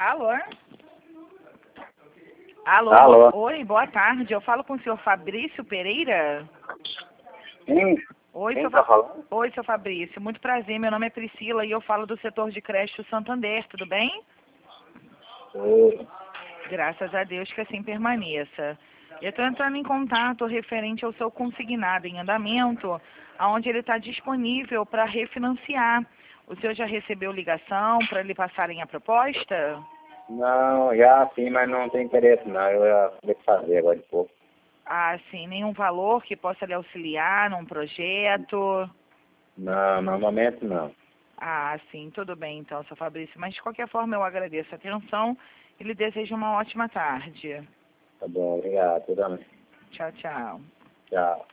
Alô? Alô? Alô? Oi, boa tarde. Eu falo com o senhor Fabrício Pereira? Sim. Oi, Quem seu tá falando? Oi, seu Fabrício. Muito prazer. Meu nome é Priscila e eu falo do setor de creche do Santander. Tudo bem? Oi. Graças a Deus que assim permaneça. Eu estou entrando em contato referente ao seu consignado em andamento, onde ele está disponível para refinanciar. O senhor já recebeu ligação para lhe passarem a proposta? Não, já sim, mas não tem interesse não. Eu ia ter que fazer agora de pouco. Ah, sim. Nenhum valor que possa lhe auxiliar num projeto? Não, no momento não. Ah, sim. Tudo bem então, seu Fabrício. Mas de qualquer forma eu agradeço a atenção e lhe desejo uma ótima tarde. Tá bom, obrigado. Tudo bem. Tchau, tchau. Tchau.